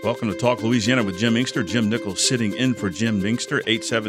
Welcome to Talk Louisiana with Jim Inkster. Jim Nichols sitting in for Jim Inkster.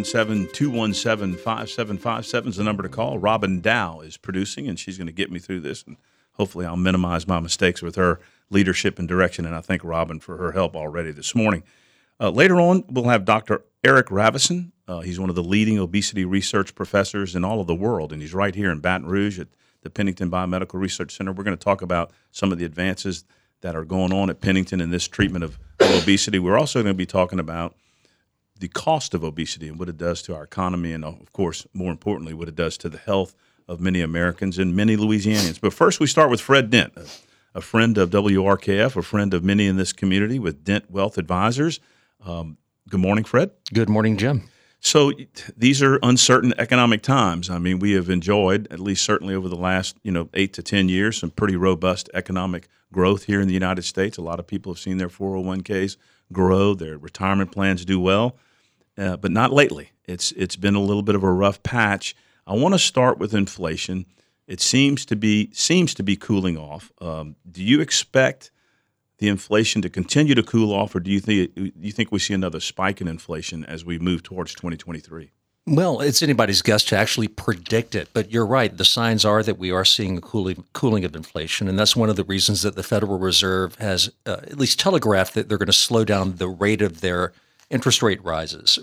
877-217-5757 is the number to call. Robin Dow is producing, and she's going to get me through this, and hopefully I'll minimize my mistakes with her leadership and direction, and I thank Robin for her help already this morning. Later on, we'll have Dr. Eric Ravison. He's one of the leading obesity research professors in all of the world, and he's right here in Baton Rouge at the Pennington Biomedical Research Center. We're going to talk about some of the advances that are going on at Pennington in this treatment of obesity. We're also going to be talking about the cost of obesity and what it does to our economy and, of course, more importantly, what it does to the health of many Americans and many Louisianians. But first, we start with Fred Dent, a friend of WRKF, a friend of many in this community with Dent Wealth Advisors. Good morning, Fred. Good morning, Jim. So these are uncertain economic times. I mean, we have enjoyed, at least certainly over the last 8 to 10 years, some pretty robust economic growth here in the United States. A lot of people have seen their 401ks grow, their retirement plans do well, but not lately. It's been a little bit of a rough patch. I want to start with inflation. It seems to be cooling off. Do you expect the inflation to continue to cool off, or do you think we see another spike in inflation as we move towards 2023? Well, it's anybody's guess to actually predict it, but you're right. The signs are that we are seeing a cooling of inflation, and that's one of the reasons that the Federal Reserve has at least telegraphed that they're going to slow down the rate of their interest rate raises.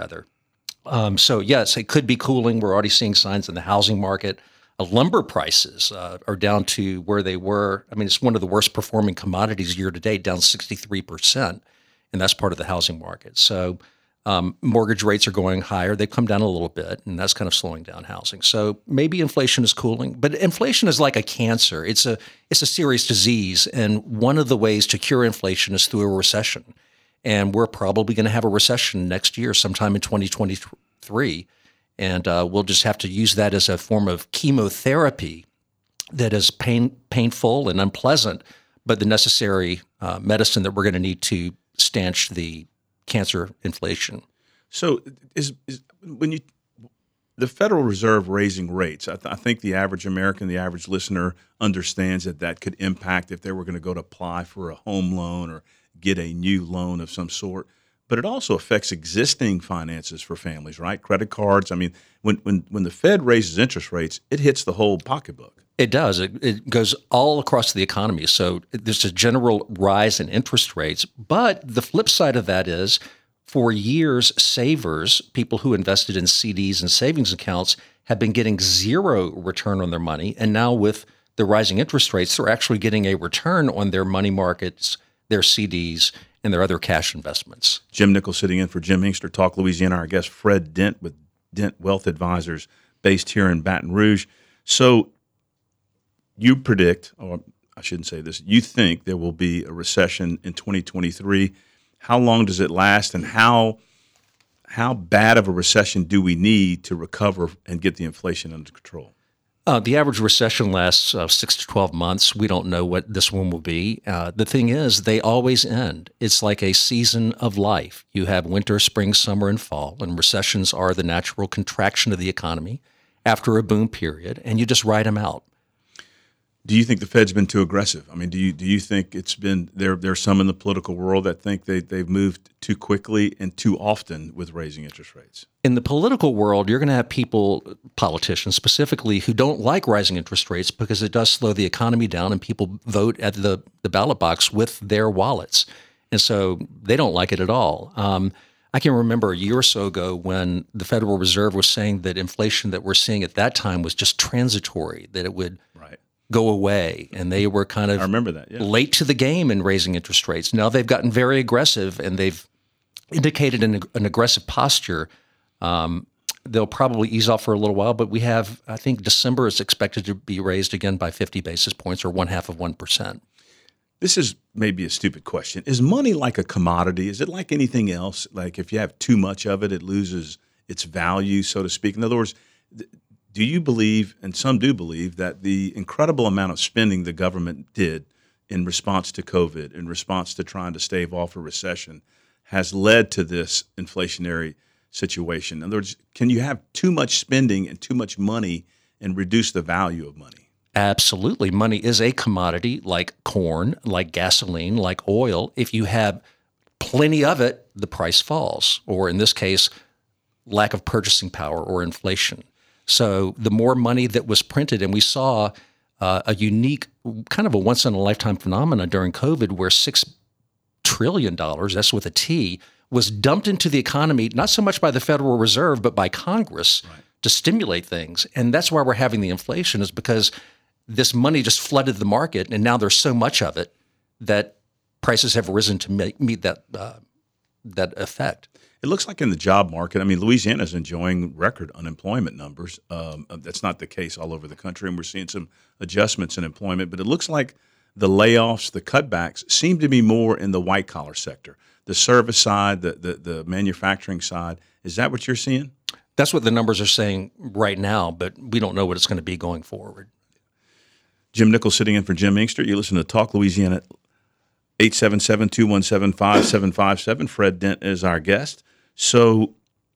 So yes, it could be cooling. We're already seeing signs in the housing market. Lumber prices are down to where they were. I mean, it's one of the worst performing commodities year to date, down 63%, and that's part of the housing market. So mortgage rates are going higher. They've come down a little bit, and that's kind of slowing down housing. So maybe inflation is cooling, but inflation is like a cancer. It's a serious disease, and one of the ways to cure inflation is through a recession. And we're probably going to have a recession next year, sometime in 2023. And we'll just have to use that as a form of chemotherapy that is painful and unpleasant, but the necessary medicine that we're going to need to stanch the cancer inflation. So when the Federal Reserve raising rates, I think the average American, the average listener understands that could impact if they were going to go to apply for a home loan or get a new loan of some sort. But it also affects existing finances for families, right? Credit cards. I mean, when the Fed raises interest rates, it hits the whole pocketbook. It does. It goes all across the economy. So there's a general rise in interest rates. But the flip side of that is, for years, savers, people who invested in CDs and savings accounts, have been getting zero return on their money. And now with the rising interest rates, they're actually getting a return on their money markets, their CDs, and their other cash investments. Jim Nichols sitting in for Jim Inkster, Talk Louisiana. Our guest, Fred Dent with Dent Wealth Advisors based here in Baton Rouge. So you predict, or I shouldn't say this, you think there will be a recession in 2023. How long does it last, and how bad of a recession do we need to recover and get the inflation under control? The average recession lasts 6 to 12 months. We don't know what this one will be. The thing is, they always end. It's like a season of life. You have winter, spring, summer, and fall, and recessions are the natural contraction of the economy after a boom period, and you just ride them out. Do you think the Fed's been too aggressive? I mean, do you think it's been there's some in the political world that think they've moved too quickly and too often with raising interest rates? In the political world, you're going to have politicians specifically, who don't like rising interest rates because it does slow the economy down, and people vote at the ballot box with their wallets. And so they don't like it at all. I can remember a year or so ago when the Federal Reserve was saying that inflation that we're seeing at that time was just transitory, that it would go away, and they were kind of I remember that, yeah. late to the game in raising interest rates. Now they've gotten very aggressive, and they've indicated an aggressive posture. They'll probably ease off for a little while, but we have, I think December is expected to be raised again by 50 basis points, or 0.5%. This is maybe a stupid question. Is money like a commodity? Is it like anything else? Like if you have too much of it, it loses its value, so to speak? In other words, do you believe, and some do believe, that the incredible amount of spending the government did in response to COVID, in response to trying to stave off a recession, has led to this inflationary situation? In other words, can you have too much spending and too much money and reduce the value of money? Absolutely. Money is a commodity like corn, like gasoline, like oil. If you have plenty of it, the price falls, or in this case, lack of purchasing power or inflation. So the more money that was printed, and we saw a unique, kind of a once-in-a-lifetime phenomenon during COVID where $6 trillion, that's with a T, was dumped into the economy, not so much by the Federal Reserve, but by Congress to stimulate things. And that's why we're having the inflation, is because this money just flooded the market, and now there's so much of it that prices have risen to meet that effect. It looks like in the job market, I mean, Louisiana is enjoying record unemployment numbers. That's not the case all over the country, and we're seeing some adjustments in employment. But it looks like the layoffs, the cutbacks, seem to be more in the white-collar sector, the service side, the manufacturing side. Is that what you're seeing? That's what the numbers are saying right now, but we don't know what it's going to be going forward. Jim Nichols sitting in for Jim Inkster. You listen to Talk Louisiana, 877-217-5757. Fred Dent is our guest. So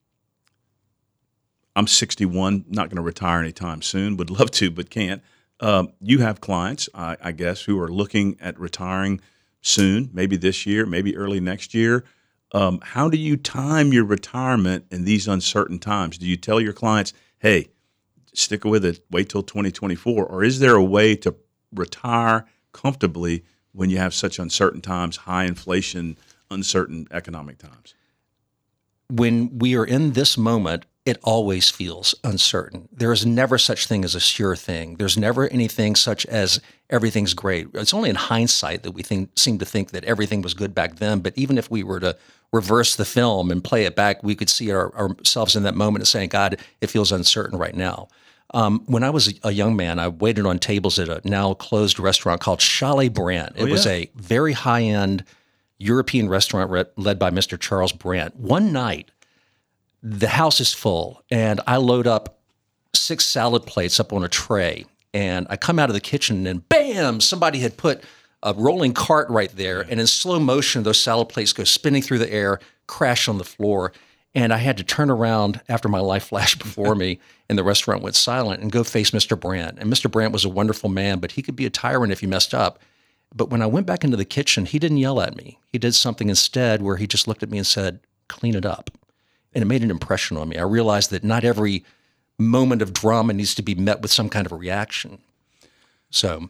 I'm 61, not going to retire anytime soon. Would love to, but can't. You have clients, I guess, who are looking at retiring soon, maybe this year, maybe early next year. How do you time your retirement in these uncertain times? Do you tell your clients, hey, stick with it, wait till 2024? Or is there a way to retire comfortably when you have such uncertain times, high inflation, uncertain economic times? When we are in this moment, it always feels uncertain. There is never such thing as a sure thing. There's never anything such as everything's great. It's only in hindsight that we seem to think that everything was good back then. But even if we were to reverse the film and play it back, we could see ourselves in that moment and saying, God, it feels uncertain right now. When I was a young man, I waited on tables at a now closed restaurant called Chalet Brandt. It was a very high-end European restaurant led by Mr. Charles Brandt. One night, the house is full, and I load up 6 salad plates up on a tray, and I come out of the kitchen, and bam, somebody had put a rolling cart right there, and in slow motion, those salad plates go spinning through the air, crash on the floor, and I had to turn around after my life flashed before me, and the restaurant went silent, and go face Mr. Brandt. And Mr. Brandt was a wonderful man, but he could be a tyrant if he messed up. But when I went back into the kitchen, he didn't yell at me. He did something instead where he just looked at me and said, clean it up. And it made an impression on me. I realized that not every moment of drama needs to be met with some kind of a reaction. So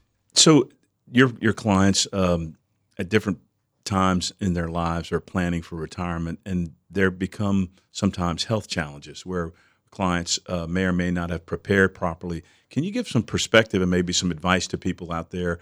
your clients at different times in their lives are planning for retirement, and there become sometimes health challenges where clients may or may not have prepared properly. Can you give some perspective and maybe some advice to people out there?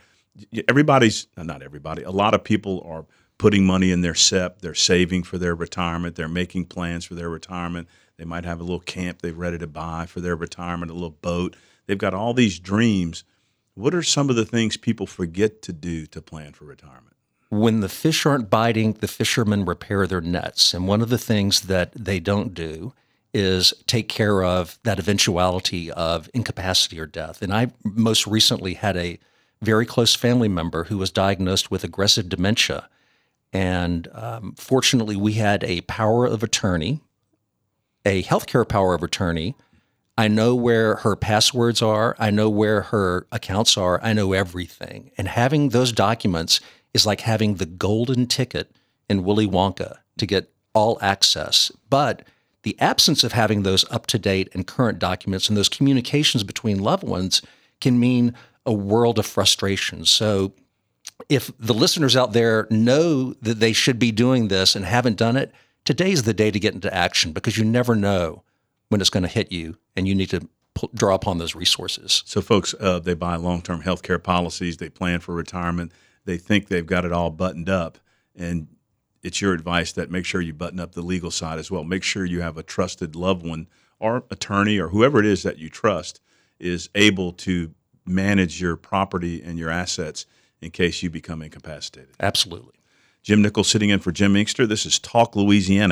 Not everybody, a lot of people are putting money in their SEP, they're saving for their retirement, they're making plans for their retirement. They might have a little camp they're ready to buy for their retirement, a little boat. They've got all these dreams. What are some of the things people forget to do to plan for retirement? When the fish aren't biting, the fishermen repair their nets. And one of the things that they don't do is take care of that eventuality of incapacity or death. And I most recently had a very close family member who was diagnosed with aggressive dementia. And fortunately, we had a power of attorney, a healthcare power of attorney. I know where her passwords are. I know where her accounts are. I know everything. And having those documents is like having the golden ticket in Willy Wonka to get all access. But the absence of having those up-to-date and current documents and those communications between loved ones can mean a world of frustration. So if the listeners out there know that they should be doing this and haven't done it, today's the day to get into action, because you never know when it's going to hit you, and you need to draw upon those resources. So folks, they buy long-term health care policies, they plan for retirement, they think they've got it all buttoned up, and it's your advice that make sure you button up the legal side as well. Make sure you have a trusted loved one or attorney or whoever it is that you trust is able to manage your property and your assets in case you become incapacitated. Absolutely. Jim Nichols sitting in for Jim Inkster. This is Talk Louisiana,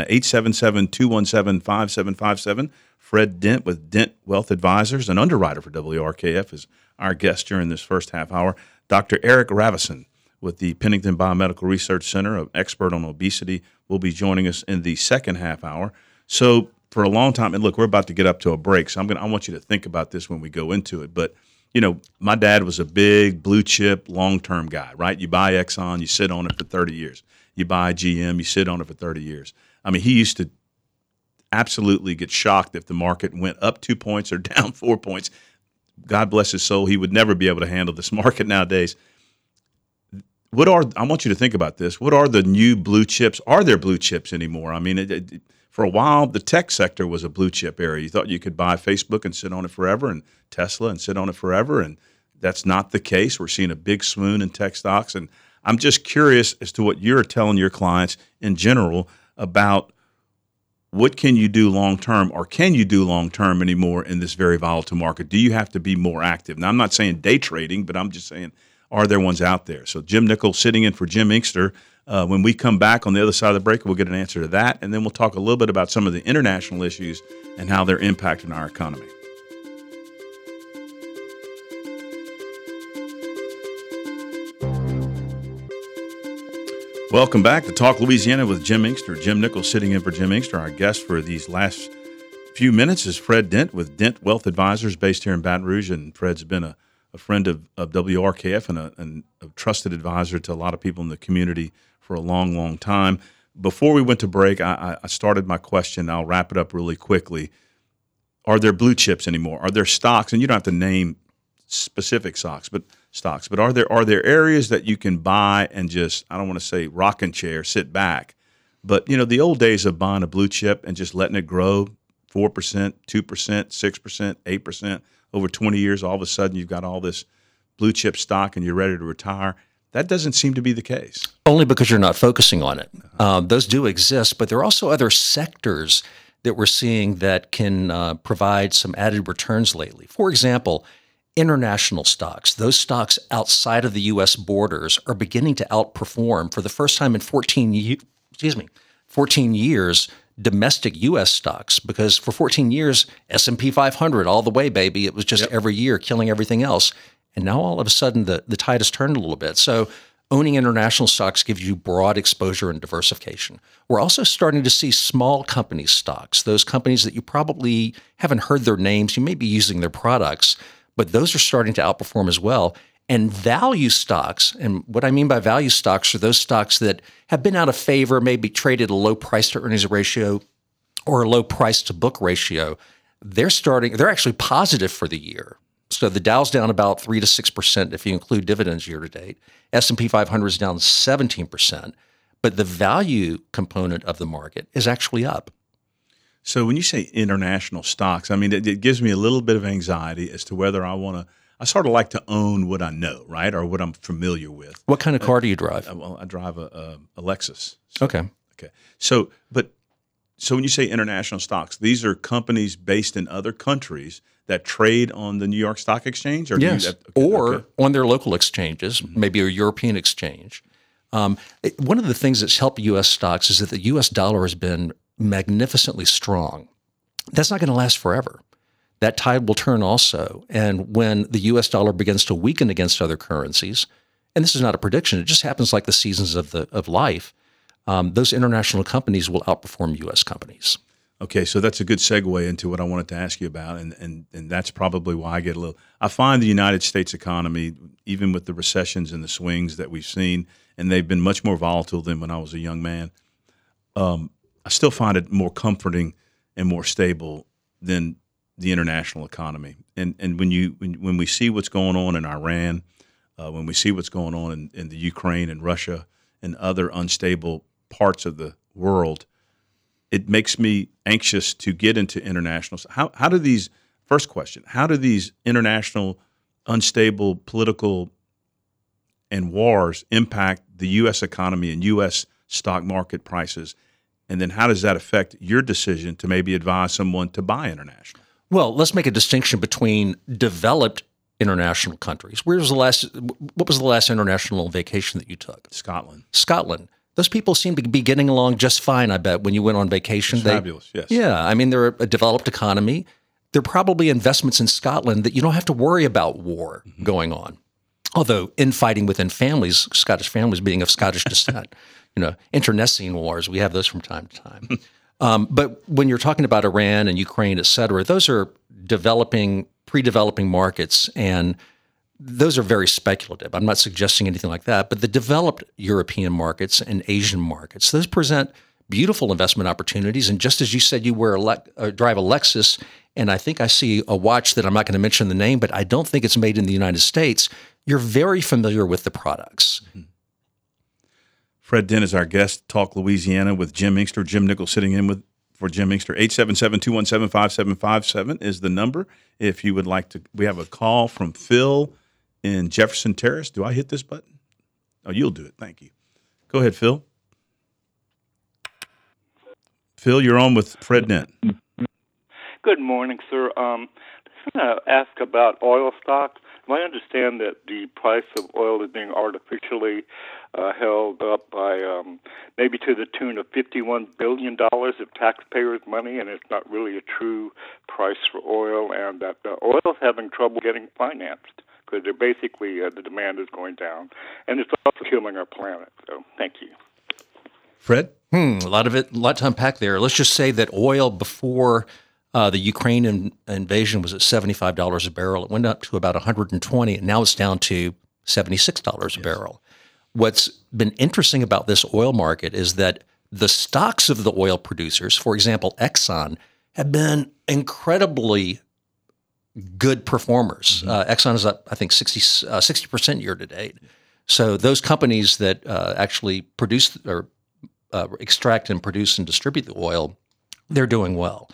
877-217-5757. Fred Dent with Dent Wealth Advisors, an underwriter for WRKF, is our guest during this first half hour. Dr. Eric Ravison with the Pennington Biomedical Research Center, an expert on obesity, will be joining us in the second half hour. So for a long time, and look, we're about to get up to a break, so I want you to think about this when we go into it, but my dad was a big blue chip long-term guy, right? You buy Exxon, you sit on it for 30 years. You buy GM, you sit on it for 30 years. I mean, he used to absolutely get shocked if the market went up 2 points or down 4 points. God bless his soul. He would never be able to handle this market nowadays. I want you to think about this. What are the new blue chips? Are there blue chips anymore? I mean, for a while, the tech sector was a blue chip area. You thought you could buy Facebook and sit on it forever, and Tesla and sit on it forever, and that's not the case. We're seeing a big swoon in tech stocks, and I'm just curious as to what you're telling your clients in general about what can you do long-term, or can you do long-term anymore in this very volatile market? Do you have to be more active? Now, I'm not saying day trading, but I'm just saying, are there ones out there? So Jim Nickel sitting in for Jim Inkster. When we come back on the other side of the break, we'll get an answer to that, and then we'll talk a little bit about some of the international issues and how they're impacting our economy. Welcome back to Talk Louisiana with Jim Inkster. Jim Nickel sitting in for Jim Inkster. Our guest for these last few minutes is Fred Dent with Dent Wealth Advisors based here in Baton Rouge, and Fred's been a friend of WRKF and a trusted advisor to a lot of people in the community for a long, long time. Before we went to break, I started my question. I'll wrap it up really quickly. Are there blue chips anymore? Are there stocks? And you don't have to name specific stocks, but are there areas that you can buy and just, I don't want to say rocking chair, sit back, but the old days of buying a blue chip and just letting it grow 4%, 2%, 6%, 8%. Over 20 years, all of a sudden you've got all this blue chip stock and you're ready to retire. That doesn't seem to be the case. Only because you're not focusing on it. Those do exist, but there are also other sectors that we're seeing that can provide some added returns lately. For example, international stocks. Those stocks outside of the U.S. borders are beginning to outperform for the first time in 14 years. Domestic U.S. stocks, because for 14 years, S&P 500 all the way, baby. It was just every year killing everything else. And now all of a sudden the tide has turned a little bit. So owning international stocks gives you broad exposure and diversification. We're also starting to see small company stocks, those companies that you probably haven't heard their names. You may be using their products, but those are starting to outperform as well. And value stocks, and what I mean by value stocks are those stocks that have been out of favor, maybe traded a low price to earnings ratio or a low price to book ratio. They're actually positive for the year. So the Dow's down about 3 to 6% if you include dividends year to date. S&P 500 is down 17%, but the value component of the market is actually up. So when you say international stocks, I mean, it gives me a little bit of anxiety as to whether I sort of like to own what I know, right, or what I'm familiar with. What kind of car do you drive? Well, I drive a Lexus. Okay. So when you say international stocks, these are companies based in other countries that trade on the New York Stock Exchange? Or yes, on their local exchanges, maybe a European exchange. One of the things that's helped U.S. stocks is that the U.S. dollar has been magnificently strong. That's not going to last forever. That tide will turn also. And when the U.S. dollar begins to weaken against other currencies, and this is not a prediction, it just happens like the seasons of life, those international companies will outperform U.S. companies. Okay, so that's a good segue into what I wanted to ask you about, and that's probably why I find the United States economy, even with the recessions and the swings that we've seen, and they've been much more volatile than when I was a young man, I still find it more comforting and more stable than the international economy. And when we see what's going on in Iran, when we see what's going on in the Ukraine and Russia and other unstable parts of the world, it makes me anxious to get into international. How do these international unstable political and wars impact the U.S. economy and U.S. stock market prices? And then how does that affect your decision to maybe advise someone to buy international? Well, let's make a distinction between developed international countries. What was the last international vacation that you took? Scotland. Those people seem to be getting along just fine, I bet, when you went on vacation. Fabulous, yes. Yeah, I mean, they're a developed economy. There are probably investments in Scotland that you don't have to worry about war going on. Although infighting within families, Scottish families being of Scottish descent, internecine wars, we have those from time to time. But when you're talking about Iran and Ukraine, et cetera, those are developing pre-developing markets, and those are very speculative. I'm not suggesting anything like that, but the developed European markets and Asian markets, those present beautiful investment opportunities. And just as you said, you drive a Lexus, and I think I see a watch that I'm not going to mention the name, but I don't think it's made in the United States. You're very familiar with the products. Mm-hmm. Fred Dent is our guest. Talk Louisiana with Jim Inkster. Jim Nichols sitting in for Jim Inkster. 877-217-5757 is the number. If you would like to, we have a call from Phil in Jefferson Terrace. Do I hit this button? Oh, you'll do it. Thank you. Go ahead, Phil. Phil, you're on with Fred Dent. Good morning, sir. I just want to ask about oil stocks. I understand that the price of oil is being artificially held up by maybe to the tune of $51 billion of taxpayers' money, and it's not really a true price for oil, and that oil is having trouble getting financed because they're basically the demand is going down, and it's also killing our planet. So, thank you. Fred? A lot to unpack there. Let's just say that oil before the Ukraine invasion was at $75 a barrel. It went up to about $120, and now it's down to $76 a barrel. What's been interesting about this oil market is that the stocks of the oil producers, for example, Exxon, have been incredibly good performers. Exxon is up, I think, 60% year to date. So those companies that actually produce or extract and produce and distribute the oil, they're doing well.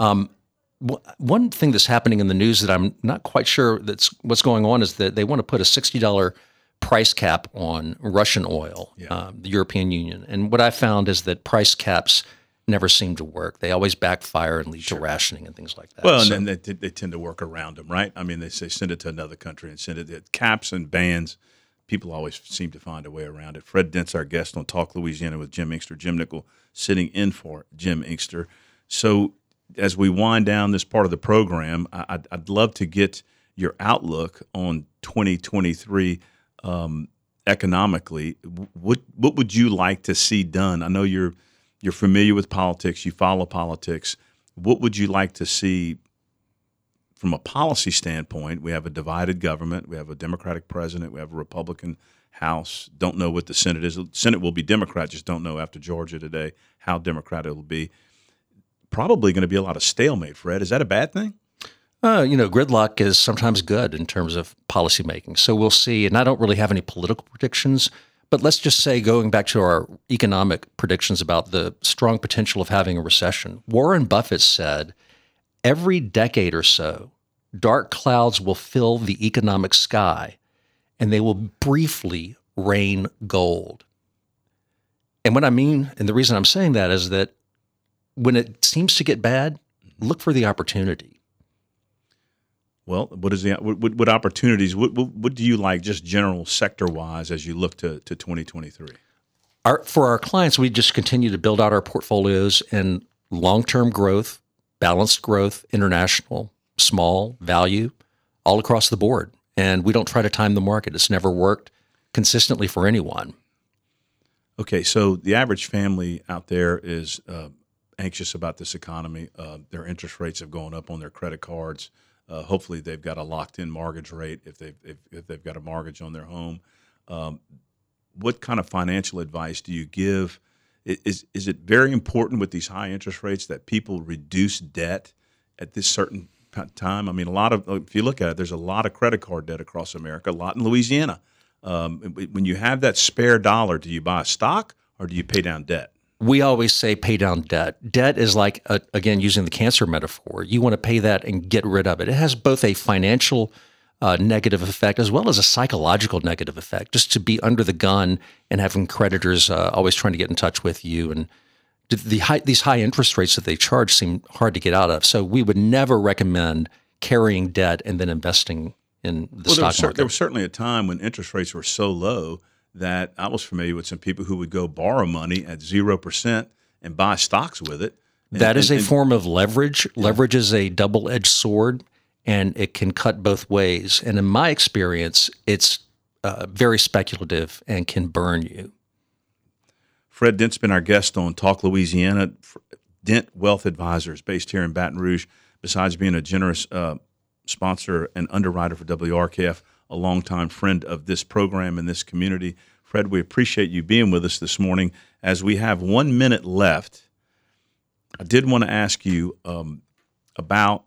One thing that's happening in the news that I'm not quite sure that's what's going on is that they want to put a $60 price cap on Russian oil, the European Union. And what I found is that price caps never seem to work. They always backfire and lead to rationing and things like that. Well, and then they tend to work around them, right? I mean, they say send it to another country and send it. Caps and bans, people always seem to find a way around it. Fred Dent's our guest on Talk Louisiana with Jim Inkster. Jim Nichols sitting in for Jim Inkster. So as we wind down this part of the program, I'd love to get your outlook on 2023 economically. What would you like to see done? I know you're familiar with politics. You follow politics. What would you like to see from a policy standpoint? We have a divided government. We have a Democratic president. We have a Republican House. Don't know what the Senate is. The Senate will be Democrat. Just don't know after Georgia today how Democrat it will be. Probably going to be a lot of stalemate, Fred. Is that a bad thing? Gridlock is sometimes good in terms of policymaking. So we'll see. And I don't really have any political predictions, but let's just say, going back to our economic predictions about the strong potential of having a recession, Warren Buffett said, every decade or so, dark clouds will fill the economic sky, and they will briefly rain gold. And what I mean, and the reason I'm saying that is that when it seems to get bad, look for the opportunity. Well, what opportunities? What do you like, just general sector wise, as you look to 2023? For our clients, we just continue to build out our portfolios in long-term growth, balanced growth, international, small, value, all across the board. And we don't try to time the market. It's never worked consistently for anyone. Okay, so the average family out there is anxious about this economy. Their interest rates have gone up on their credit cards. Hopefully, they've got a locked-in mortgage rate if they've got a mortgage on their home. What kind of financial advice do you give? Is it very important with these high interest rates that people reduce debt at this certain time? I mean, if you look at it, there's a lot of credit card debt across America, a lot in Louisiana. When you have that spare dollar, do you buy a stock or do you pay down debt? We always say pay down debt. Debt is like, again, using the cancer metaphor. You want to pay that and get rid of it. It has both a financial negative effect as well as a psychological negative effect, just to be under the gun and having creditors always trying to get in touch with you. And these high interest rates that they charge seem hard to get out of. So we would never recommend carrying debt and then investing in the stock market. There was certainly a time when interest rates were so low that I was familiar with some people who would go borrow money at 0% and buy stocks with it. That is a form of leverage. Yeah. Leverage is a double-edged sword, and it can cut both ways. And in my experience, it's very speculative and can burn you. Fred Dent's been our guest on Talk Louisiana. Dent Wealth Advisors, based here in Baton Rouge. Besides being a generous sponsor and underwriter for WRKF, a longtime friend of this program and this community. Fred, we appreciate you being with us this morning. As we have 1 minute left, I did want to ask you about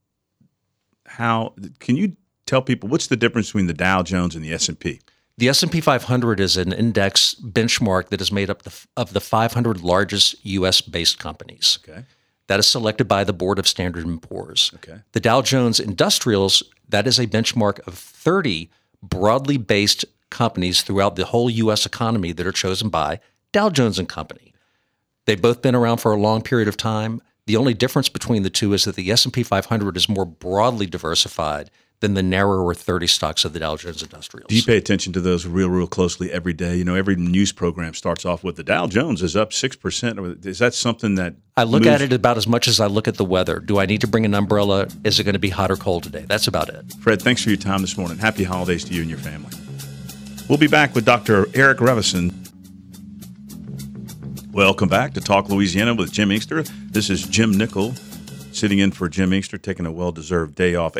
can you tell people what's the difference between the Dow Jones and the S&P? The S&P 500 is an index benchmark that is made up of the 500 largest U.S.-based companies. Okay. That is selected by the Board of Standard & Poor's. Okay. The Dow Jones Industrials, that is a benchmark of 30 broadly based companies throughout the whole U.S. economy that are chosen by Dow Jones & Company. They've both been around for a long period of time. The only difference between the two is that the S&P 500 is more broadly diversified than the narrower 30 stocks of the Dow Jones Industrials. Do you pay attention to those real closely every day? You know, every news program starts off with the Dow Jones is up 6%. Is that something that I look at it about as much as I look at the weather. Do I need to bring an umbrella? Is it going to be hot or cold today? That's about it. Fred, thanks for your time this morning. Happy holidays to you and your family. We'll be back with Dr. Eric Revison. Welcome back to Talk Louisiana with Jim Inkster. This is Jim Nickel sitting in for Jim Inkster, taking a well-deserved day off.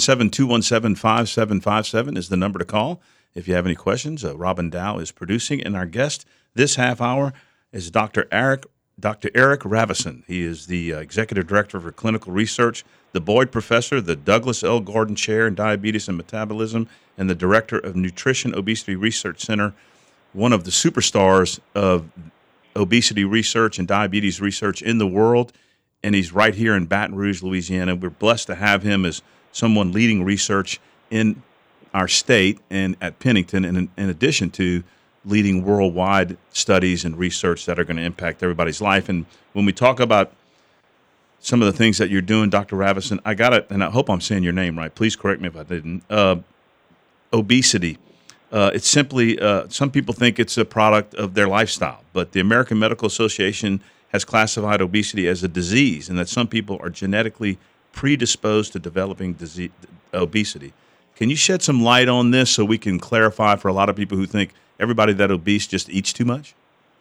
877-217-5757 is the number to call if you have any questions. Robin Dow is producing, and our guest this half hour is Dr. Eric Ravison. He is the Executive Director for Clinical Research, the Boyd Professor, the Douglas L. Gordon Chair in Diabetes and Metabolism, and the Director of Nutrition Obesity Research Center, one of the superstars of obesity research and diabetes research in the world. And he's right here in Baton Rouge, Louisiana. We're blessed to have him as someone leading research in our state and at Pennington, and in addition to leading worldwide studies and research that are going to impact everybody's life. And when we talk about some of the things that you're doing, Dr. Ravison, I got it, and I hope I'm saying your name right. Please correct me if I didn't. Obesity. It's simply, some people think it's a product of their lifestyle, but the American Medical Association has classified obesity as a disease, and that some people are genetically predisposed to developing obesity. Can you shed some light on this so we can clarify for a lot of people who think everybody that obese just eats too much?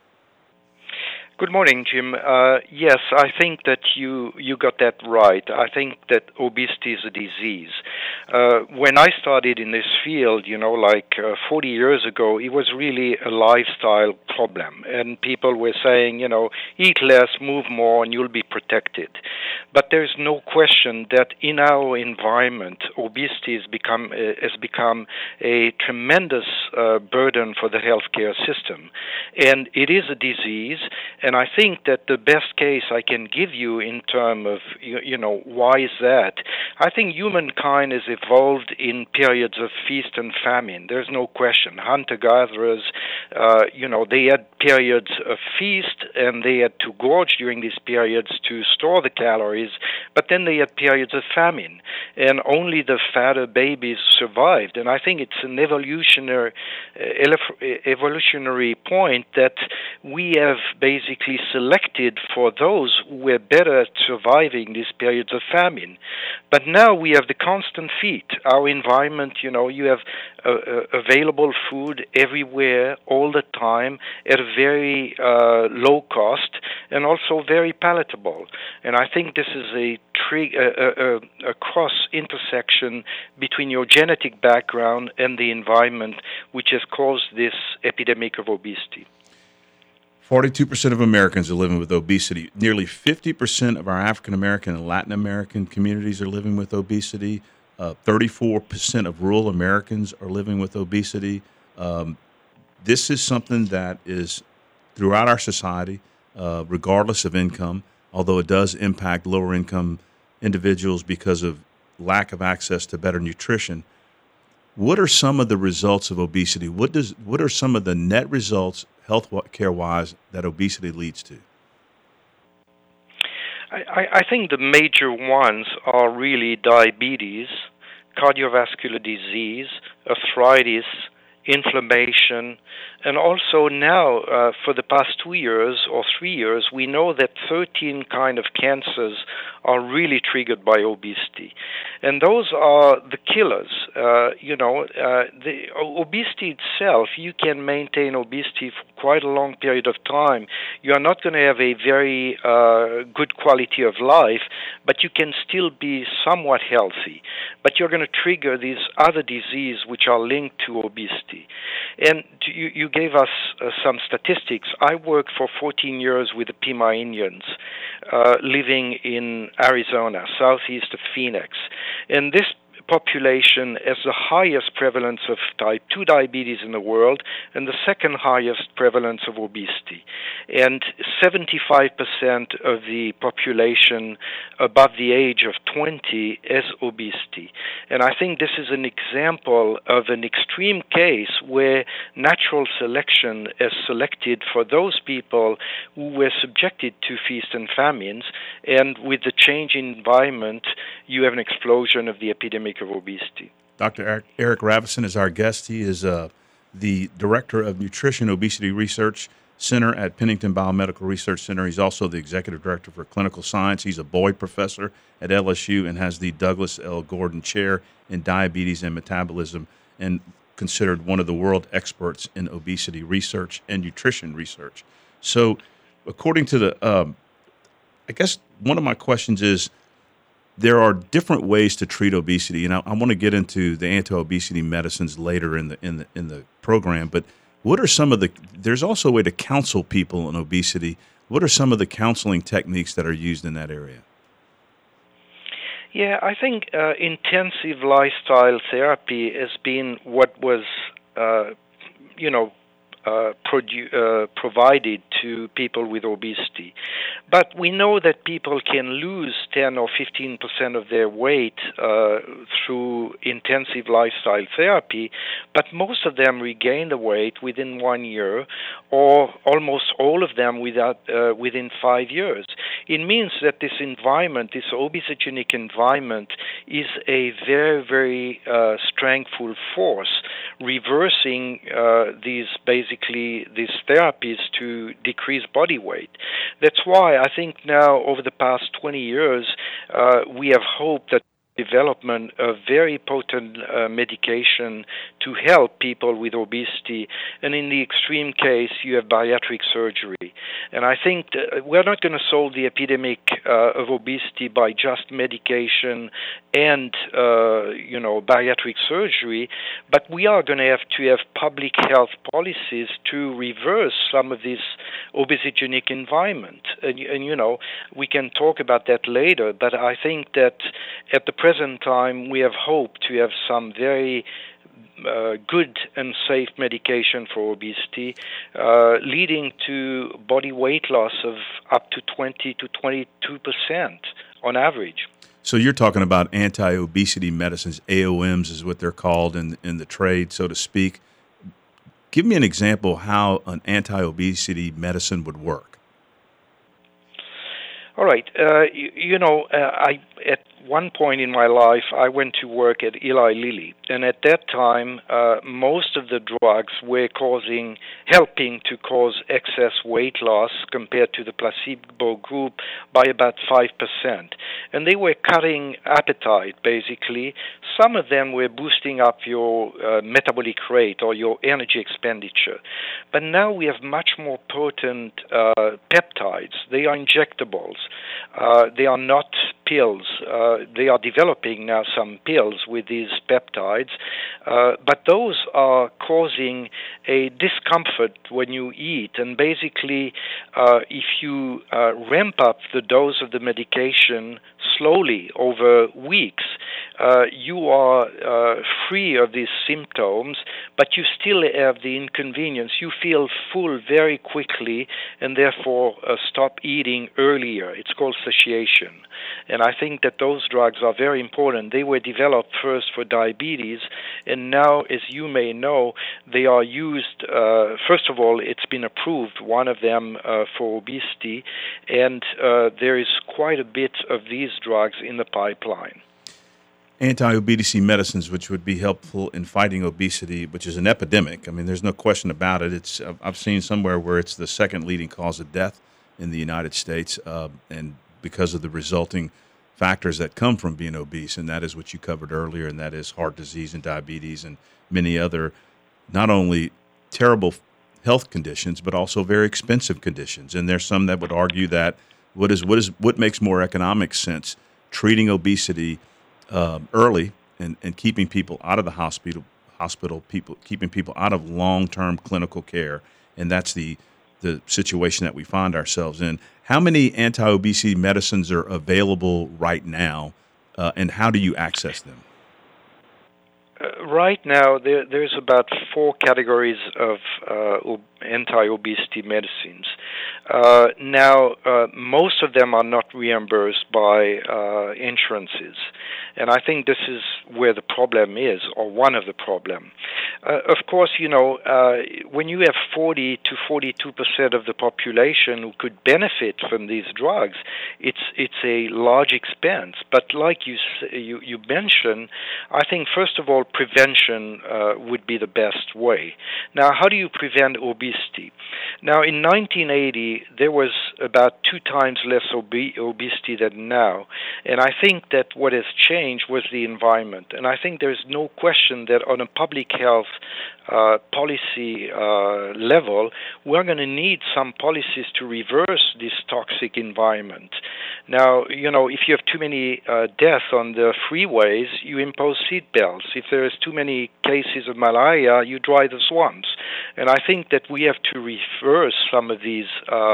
Good morning, Jim. Yes, I think that you got that right. I think that obesity is a disease. When I started in this field, 40 years ago, it was really a lifestyle problem. And people were saying, eat less, move more, and you'll be protected. But there's no question that in our environment, obesity has become a tremendous burden for the healthcare system. And it is a disease. And I think that the best case I can give you in terms of, why is that? I think humankind has evolved in periods of feast and famine. There's no question. Hunter-gatherers, they had periods of feast, and they had to gorge during these periods to store the calories, but then they had periods of famine, and only the fatter babies survived. And I think it's an evolutionary point that we have basically selected for those who were better at surviving these periods of famine. But now we have the constant feed. Our environment, you have available food everywhere, all the time, at a very low cost, and also very palatable. And I think this is a cross intersection between your genetic background and the environment, which has caused this epidemic of obesity. 42% of Americans are living with obesity. Nearly 50% of our African American and Latin American communities are living with obesity. 34% of rural Americans are living with obesity. This is something that is throughout our society, regardless of income, although it does impact lower income individuals because of lack of access to better nutrition. What are some of the results of obesity? What are some of the net results health care wise that obesity leads to? I think the major ones are really diabetes, cardiovascular disease, arthritis, inflammation, And also now, for the past 2 years or 3 years, we know that 13 kind of cancers are really triggered by obesity. And those are the killers. The obesity itself, you can maintain obesity for quite a long period of time. You are not going to have a very good quality of life, but you can still be somewhat healthy. But you're going to trigger these other diseases which are linked to obesity. And you gave us some statistics. I worked for 14 years with the Pima Indians living in Arizona, southeast of Phoenix. And this population has the highest prevalence of type 2 diabetes in the world and the second highest prevalence of obesity. And 75% of the population above the age of 20 has obesity. And I think this is an example of an extreme case where natural selection has selected for those people who were subjected to feast and famines, and with the change in environment, you have an explosion of the epidemic of obesity. Dr. Eric Ravison is our guest. He is the Director of Nutrition Obesity Research Center at Pennington Biomedical Research Center. He's also the Executive Director for Clinical Science. He's a Boyd Professor at LSU and has the Douglas L. Gordon Chair in Diabetes and Metabolism, and considered one of the world experts in obesity research and nutrition research. So according to the, I guess one of my questions is, there are different ways to treat obesity, and I want to get into the anti-obesity medicines later in the program. But what are some of the? There's also a way to counsel people on obesity. What are some of the counseling techniques that are used in that area? Yeah, I think intensive lifestyle therapy has been what was, provided to people with obesity. But we know that people can lose 10 or 15% of their weight through intensive lifestyle therapy, but most of them regain the weight within 1 year, or almost all of them within 5 years. It means that this environment, this obesogenic environment, is a very, very strengthful force, reversing these therapies to decrease body weight. That's why I think now, over the past 20 years, we have hope that development of very potent medication to help people with obesity, and in the extreme case, you have bariatric surgery. And I think we're not going to solve the epidemic of obesity by just medication and bariatric surgery, but we are going to have public health policies to reverse some of this obesogenic environment. And we can talk about that later, but I think that at the present time, we have hope to have some very good and safe medication for obesity, leading to body weight loss of up to 20 to 22% on average. So you're talking about anti-obesity medicines, AOMs is what they're called in the trade, so to speak. Give me an example how an anti-obesity medicine would work. All right. At one point in my life, I went to work at Eli Lilly, and at that time, most of the drugs were helping to cause excess weight loss compared to the placebo group by about 5%. And they were cutting appetite, basically. Some of them were boosting up your metabolic rate or your energy expenditure. But now we have much more potent peptides. They are injectables. They are not pills. They are developing now some pills with these peptides, but those are causing a discomfort when you eat. And basically, if you ramp up the dose of the medication slowly over weeks, you are free of these symptoms, but you still have the inconvenience. You feel full very quickly and therefore stop eating earlier. It's called satiation. And I think that those drugs are very important. They were developed first for diabetes, and now, as you may know, they are used, first of all, it's been approved, one of them for obesity, and there is quite a bit of these drugs in the pipeline. anti-obesity medicines, which would be helpful in fighting obesity, which is an epidemic. I mean, there's no question about it. I've seen somewhere where it's the second leading cause of death in the United States, and because of the resulting factors that come from being obese, and that is what you covered earlier, and that is heart disease and diabetes and many other not only terrible health conditions, but also very expensive conditions. And there's some that would argue that what makes more economic sense, treating obesity early and keeping people out of the hospital, keeping people out of long-term clinical care, and that's the situation that we find ourselves in. How many anti-obesity medicines are available right now, and how do you access them? Right now, there's about 4 categories of anti-obesity medicines. Now, most of them are not reimbursed by insurances, and I think this is where the problem is, or one of the problem. Of course, when you have 40 to 42% of the population who could benefit from these drugs, it's a large expense. But like you mentioned, I think first of all, prevention would be the best way. Now, how do you prevent obesity? Now, in 1980, there was about 2 times less obesity than now, and I think that what has changed was the environment. And I think there's no question that on a public health policy level, we're going to need some policies to reverse this toxic environment. Now, if you have too many deaths on the freeways, you impose seat belts. If there's too many cases of malaria, you dry the swamps. And I think that we have to reverse some of these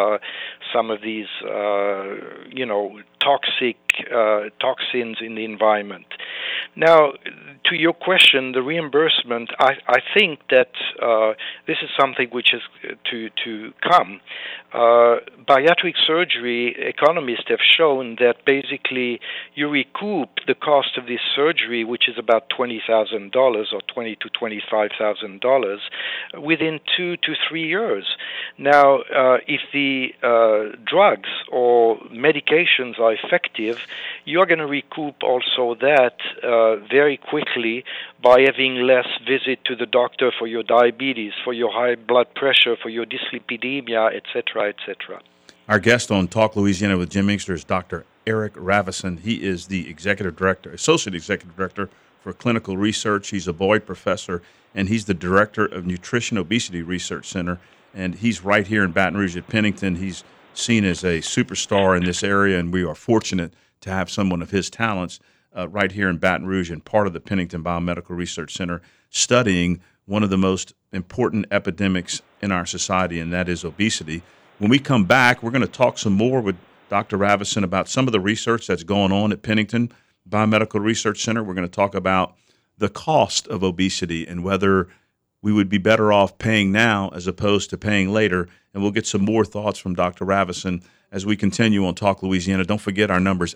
toxic toxins in the environment. Now, to your question, the reimbursement, I think that this is something which is to come. Bariatric surgery, economists have shown that basically you recoup the cost of this surgery, which is about $20,000 or $20,000 to $25,000, within 2 to 3 years. Now, if the drugs or medications are effective, you're going to recoup also that very quickly by having less visit to the doctor for your diabetes, for your high blood pressure, for your dyslipidemia, etc., etc. Our guest on Talk Louisiana with Jim Inkster is Dr. Eric Ravison. He is the Associate Executive Director for Clinical Research. He's a Boyd Professor, and he's the Director of Nutrition Obesity Research Center, and he's right here in Baton Rouge at Pennington. He's seen as a superstar in this area, and we are fortunate to have someone of his talents right here in Baton Rouge and part of the Pennington Biomedical Research Center studying one of the most important epidemics in our society, and that is obesity. When we come back, we're going to talk some more with Dr. Ravison about some of the research that's going on at Pennington Biomedical Research Center. We're going to talk about the cost of obesity and whether we would be better off paying now as opposed to paying later. And we'll get some more thoughts from Dr. Ravison as we continue on Talk Louisiana. Don't forget our number is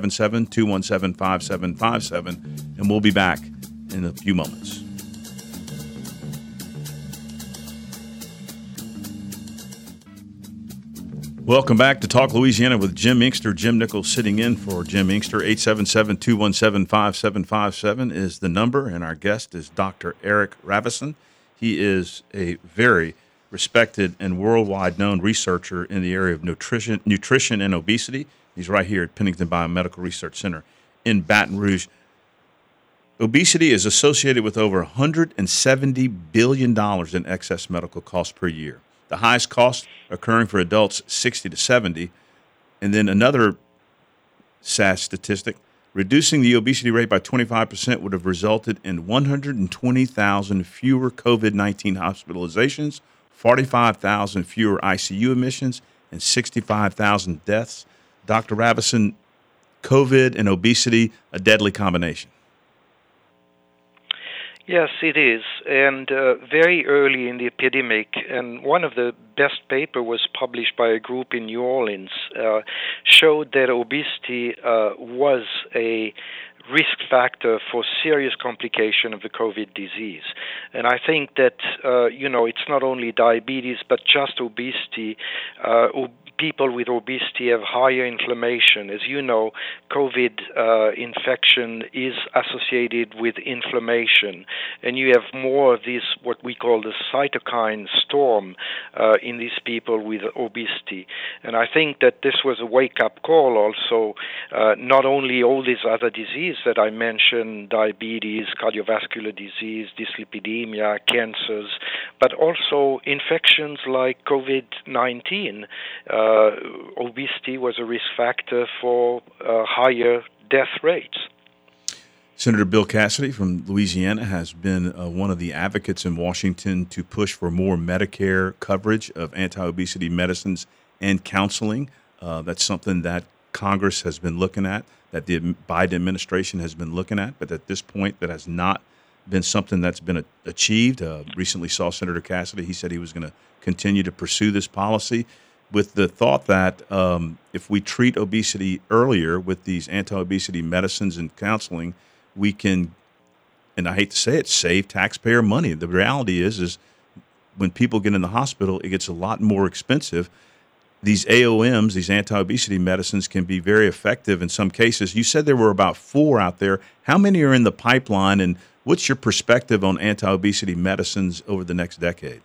877-217-5757, and we'll be back in a few moments. Welcome back to Talk Louisiana with Jim Inkster. Jim Nichols sitting in for Jim Inkster. 877-217-5757 is the number, and our guest is Dr. Eric Ravison. He is a very respected and worldwide known researcher in the area of nutrition and obesity. He's right here at Pennington Biomedical Research Center in Baton Rouge. Obesity is associated with over $170 billion in excess medical costs per year. The highest cost occurring for adults 60 to 70. And then another sad statistic, reducing the obesity rate by 25% would have resulted in 120,000 fewer COVID-19 hospitalizations, 45,000 fewer ICU admissions, and 65,000 deaths. Dr. Ravison, COVID and obesity, a deadly combination. Yes, it is, and very early in the epidemic, and one of the best paper was published by a group in New Orleans, showed that obesity was a risk factor for serious complication of the COVID disease. And I think that, it's not only diabetes, but just obesity. People with obesity have higher inflammation. As you know, COVID infection is associated with inflammation, and you have more of this, what we call the cytokine storm in these people with obesity. And I think that this was a wake-up call also, not only all these other diseases that I mentioned, diabetes, cardiovascular disease, dyslipidemia, cancers, but also infections like COVID-19. Obesity was a risk factor for higher death rates. Senator Bill Cassidy from Louisiana has been one of the advocates in Washington to push for more Medicare coverage of anti-obesity medicines and counseling. That's something that Congress has been looking at, that the Biden administration has been looking at, but at this point that has not been something that's been achieved. Recently saw Senator Cassidy. He said he was going to continue to pursue this policy with the thought that if we treat obesity earlier with these anti-obesity medicines and counseling, we can, and I hate to say it, save taxpayer money. The reality is when people get in the hospital, it gets a lot more expensive. These AOMs, these anti-obesity medicines, can be very effective in some cases. You said there were about 4 out there. How many are in the pipeline, and what's your perspective on anti-obesity medicines over the next decade?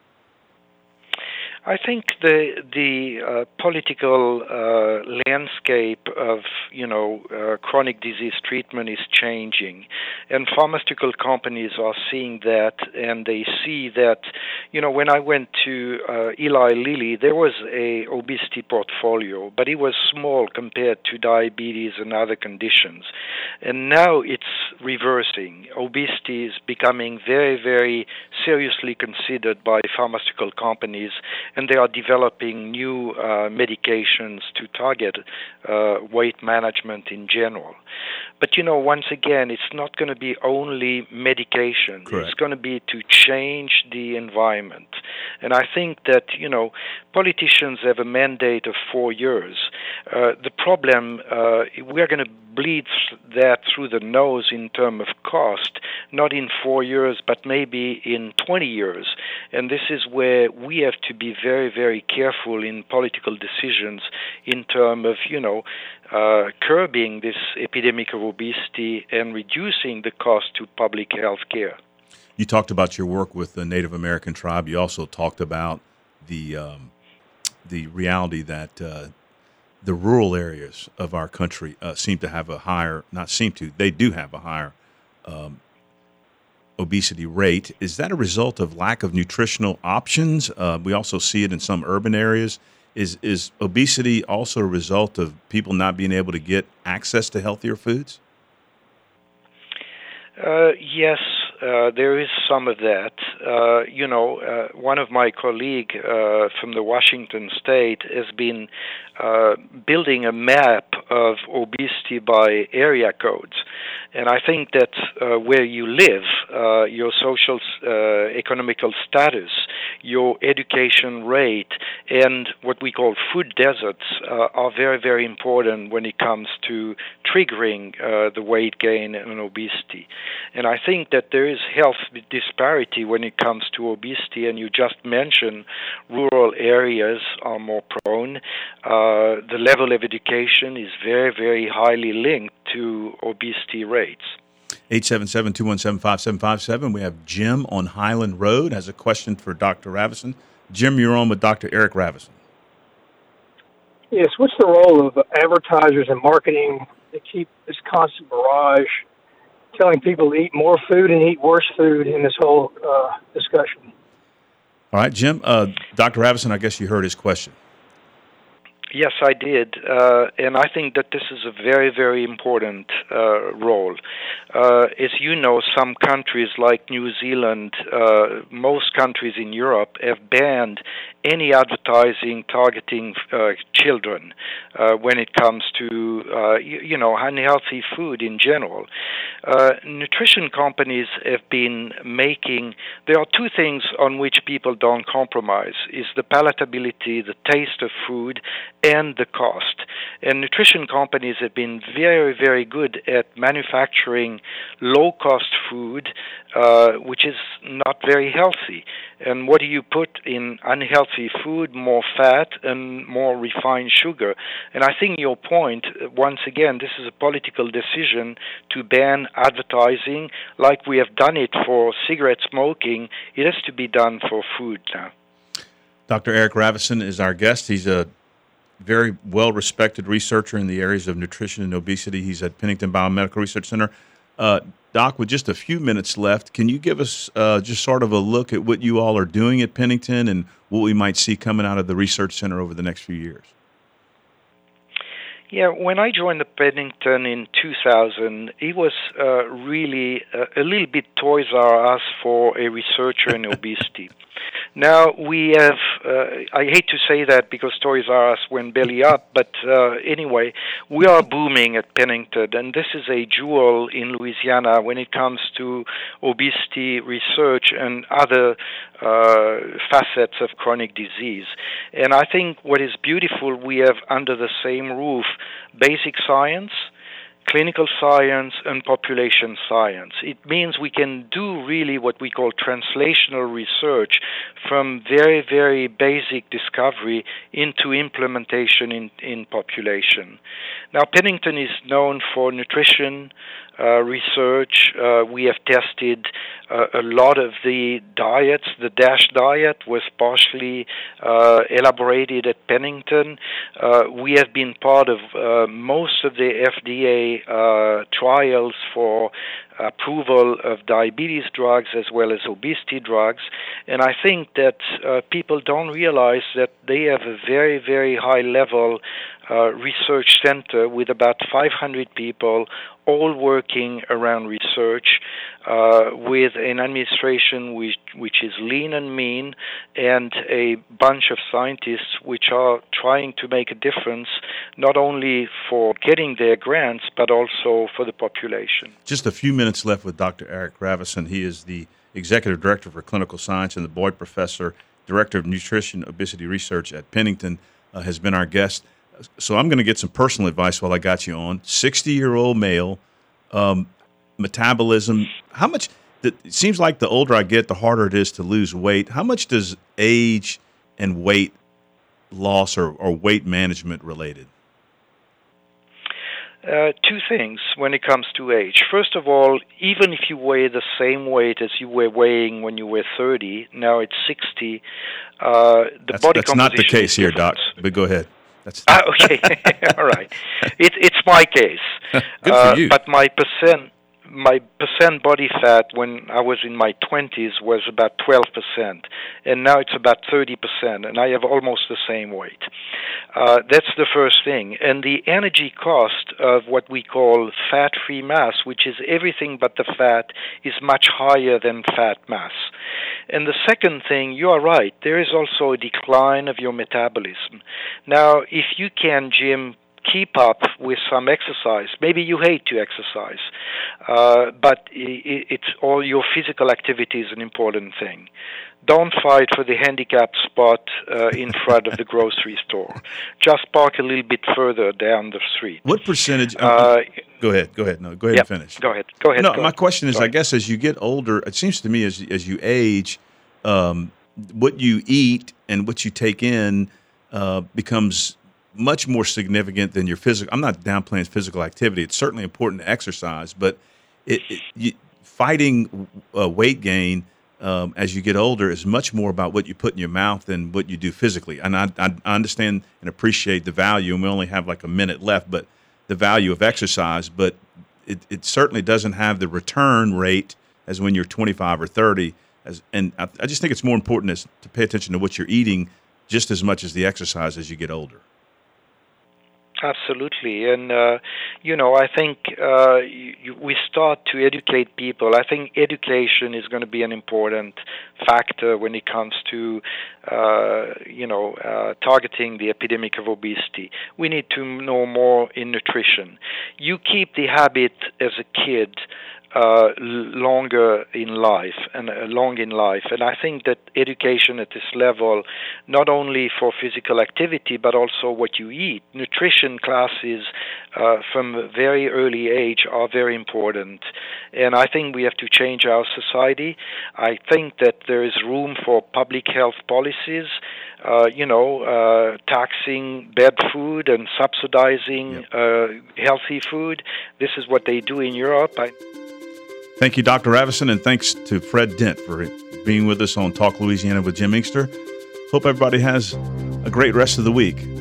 I think the political landscape of chronic disease treatment is changing, and pharmaceutical companies are seeing that, and they see that. When I went to Eli Lilly, there was a obesity portfolio, but it was small compared to diabetes and other conditions, and now it's reversing. Obesity is becoming very, very seriously considered by pharmaceutical companies, and they are developing new medications to target weight management in general. But, once again, it's not going to be only medication. Correct. It's going to be to change the environment. And I think that, politicians have a mandate of 4 years. The problem, we're going to bleed that through the nose in terms of cost, not in 4 years, but maybe in 20 years. And this is where we have to be very, very careful in political decisions in terms of, curbing this epidemic of obesity and reducing the cost to public health care. You talked about your work with the Native American tribe. You also talked about the reality that the rural areas of our country seem to have a higher, they do have a higher obesity rate. Is that a result of lack of nutritional options? We also see it in some urban areas. Is obesity also a result of people not being able to get access to healthier foods? Yes, there is some of that. One of my colleagues from the Washington state has been building a map of obesity by area codes. And I think that where you live, your social, economical status, your education rate, and what we call food deserts are very, very important when it comes to triggering the weight gain and obesity. And I think that there is health disparity when it comes to obesity, and you just mentioned rural areas are more prone. The level of education is very, very highly linked to obesity rates. 877-217-5757. We have Jim on Highland Road has a question for Dr. Ravison. Jim, you're on with Dr. Eric Ravison. Yes, what's the role of advertisers and marketing to keep this constant barrage telling people to eat more food and eat worse food in this whole discussion? All right, Jim, Dr. Ravison, I guess you heard his question. Yes, I did, and I think that this is a very, very important role. As you know, some countries like New Zealand, most countries in Europe have banned any advertising targeting children when it comes to unhealthy food in general. Nutrition companies have been making. There are two things on which people don't compromise: is the palatability, the taste of food, and the cost. And nutrition companies have been very, very good at manufacturing low-cost food, which is not very healthy. And what do you put in unhealthy food? More fat and more refined sugar. And I think your point, once again, this is a political decision to ban advertising like we have done it for cigarette smoking. It has to be done for food now. Dr. Eric Ravison is our guest. He's a very well-respected researcher in the areas of nutrition and obesity. He's at Pennington Biomedical Research Center. Doc, with just a few minutes left, can you give us just sort of a look at what you all are doing at Pennington and what we might see coming out of the research center over the next few years? Yeah, when I joined the Pennington in 2000, it was really a little bit Toys R Us for a researcher in obesity. Now we have, I hate to say that because Toys R Us went belly up, but anyway, we are booming at Pennington, and this is a jewel in Louisiana when it comes to obesity research and other facets of chronic disease. And I think what is beautiful, we have under the same roof basic science, clinical science, and population science. It means we can do really what we call translational research from very, very basic discovery into implementation in population. Now, Pennington is known for nutrition research. We have tested a lot of the diets. The DASH diet was partially elaborated at Pennington. We have been part of most of the FDA trials for approval of diabetes drugs as well as obesity drugs. And I think that people don't realize that they have a very, very high level research center with about 500 people all working around research with an administration which is lean and mean and a bunch of scientists which are trying to make a difference not only for getting their grants but also for the population. Just a few minutes left with Dr. Eric Ravison. He is the Executive Director for Clinical Science and the Boyd Professor, Director of Nutrition Obesity Research at Pennington, has been our guest. So I'm going to get some personal advice while I got you on. 60-year-old male, metabolism. How much? It seems like the older I get, the harder it is to lose weight. How much does age and weight loss or weight management related? Two things when it comes to age. First of all, even if you weigh the same weight as you were weighing when you were 30, now it's 60, That's not the case here, Doc, but go ahead. Okay, all right. It's my case. Good for you. But my percent body fat when I was in my 20s was about 12%, and now it's about 30%, and I have almost the same weight. That's the first thing. And the energy cost of what we call fat-free mass, which is everything but the fat, is much higher than fat mass. And the second thing, you are right, there is also a decline of your metabolism. Now, if you can, Jim, keep up with some exercise. Maybe you hate to exercise, but it's all your physical activity is an important thing. Don't fight for the handicapped spot in front of the grocery store. Just park a little bit further down the street. What percentage? Go ahead. No, go ahead and finish. Go ahead. No, my question is, I guess as you get older, it seems to me as you age, what you eat and what you take in becomes much more significant than your physical. I'm not downplaying physical activity. It's certainly important to exercise, but fighting weight gain as you get older is much more about what you put in your mouth than what you do physically. And I understand and appreciate the value, and we only have like a minute left, but the value of exercise, but it certainly doesn't have the return rate as when you're 25 or 30. And I just think it's more important to pay attention to what you're eating just as much as the exercise as you get older. Absolutely. And, I think we start to educate people. I think education is going to be an important factor when it comes to, targeting the epidemic of obesity. We need to know more in nutrition. You keep the habit as a kid longer in life and long in life. And I think that education at this level, not only for physical activity, but also what you eat, nutrition classes from a very early age are very important. And I think we have to change our society. I think that there is room for public health policies, taxing bad food and subsidizing healthy food. This is what they do in Europe. Thank you, Dr. Avison, and thanks to Fred Dent for being with us on Talk Louisiana with Jim Inkster. Hope everybody has a great rest of the week.